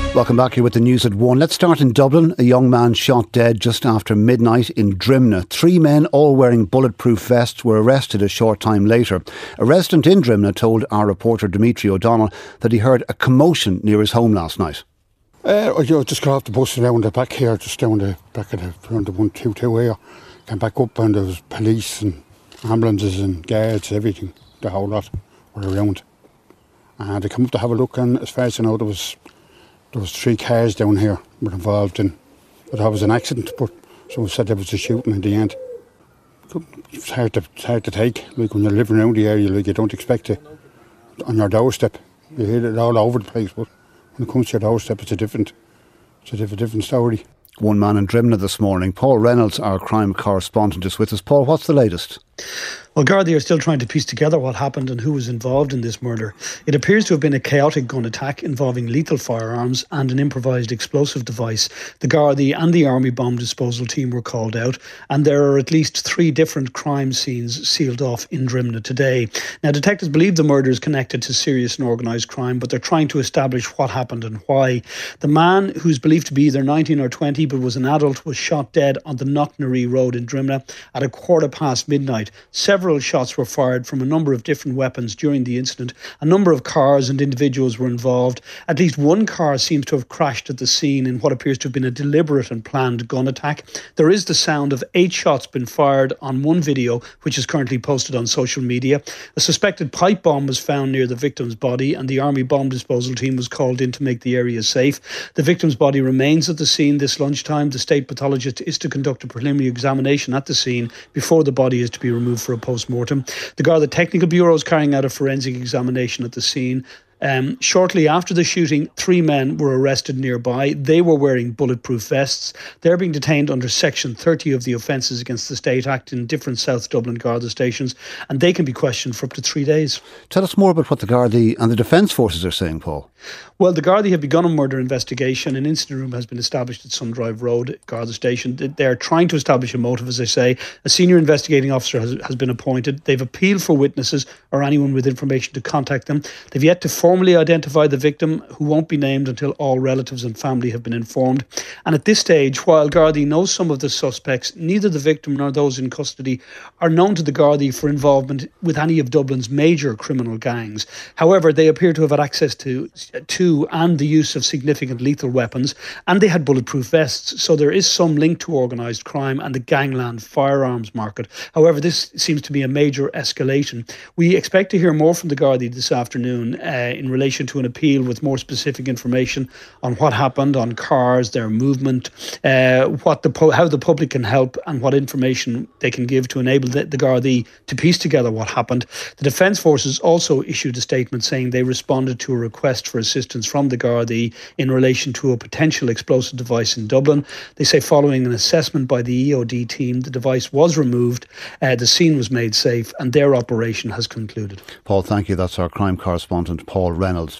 Welcome back here with the news at 1. Let's start in Dublin. A young man shot dead just after midnight in Drimnagh. 3 men, all wearing bulletproof vests, were arrested a short time later. A resident in Drimnagh told our reporter Dimitri O'Donnell that he heard a commotion near his home last night. I just got off the bus around the back here, just down the back of around the 122 here. Came back up and there was police and ambulances and guards, everything, the whole lot were around. And they come up to have a look, and as far as I know, there was 3 cars down here were involved in. I thought it was an accident, but someone said there was a shooting in the end. It's hard to take. Like when you're living around the area, like you don't expect it on your doorstep. You hear it all over the place, but when it comes to your doorstep, it's a different story. One man in Drimnagh this morning. Paul Reynolds, our crime correspondent, is with us. Paul, what's the latest? Well, Gardaí are still trying to piece together what happened and who was involved in this murder. It appears to have been a chaotic gun attack involving lethal firearms and an improvised explosive device. The Gardaí and the Army bomb disposal team were called out, and there are at least 3 different crime scenes sealed off in Drimnagh today. Now, detectives believe the murder is connected to serious and organised crime, but they're trying to establish what happened and why. The man, who's believed to be either 19 or 20 but was an adult, was shot dead on the Knocknaree Road in Drimnagh at midnight. Several shots were fired from a number of different weapons during the incident. A number of cars and individuals were involved. At least one car seems to have crashed at the scene in what appears to have been a deliberate and planned gun attack. There is the sound of 8 shots been fired on one video, which is currently posted on social media. A suspected pipe bomb was found near the victim's body, and the Army bomb disposal team was called in to make the area safe. The victim's body remains at the scene this lunchtime. The state pathologist is to conduct a preliminary examination at the scene before the body is to be removed for a post-mortem. The Garda Technical Bureau is carrying out a forensic examination at the scene. Shortly after the shooting, 3 men were arrested nearby. They were wearing bulletproof vests. They're being detained under Section 30 of the Offences Against the State Act in different South Dublin Garda stations, and they can be questioned for up to 3 days. Tell us more about what the Gardaí and the Defence Forces are saying, Paul. Well, the Gardaí have begun a murder investigation. An incident room has been established at Sundrive Road Garda Station. They're trying to establish a motive, as I say. A senior investigating officer has been appointed. They've appealed for witnesses or anyone with information to contact them. They've yet to formally identify the victim, who won't be named until all relatives and family have been informed. And at this stage, while Gardaí knows some of the suspects, neither the victim nor those in custody are known to the Gardaí for involvement with any of Dublin's major criminal gangs. However, they appear to have had access to and the use of significant lethal weapons, and they had bulletproof vests, so there is some link to organised crime and the gangland firearms market. However, this seems to be a major escalation. We expect to hear more from the Gardaí this afternoon in relation to an appeal with more specific information on what happened, on cars, their movement, how the public can help, and what information they can give to enable the Gardaí to piece together what happened. The Defence Forces also issued a statement saying they responded to a request for assistance from the Gardaí in relation to a potential explosive device in Dublin. They say following an assessment by the EOD team, the device was removed, the scene was made safe, and their operation has concluded. Paul, thank you. That's our crime correspondent, Paul Reynolds.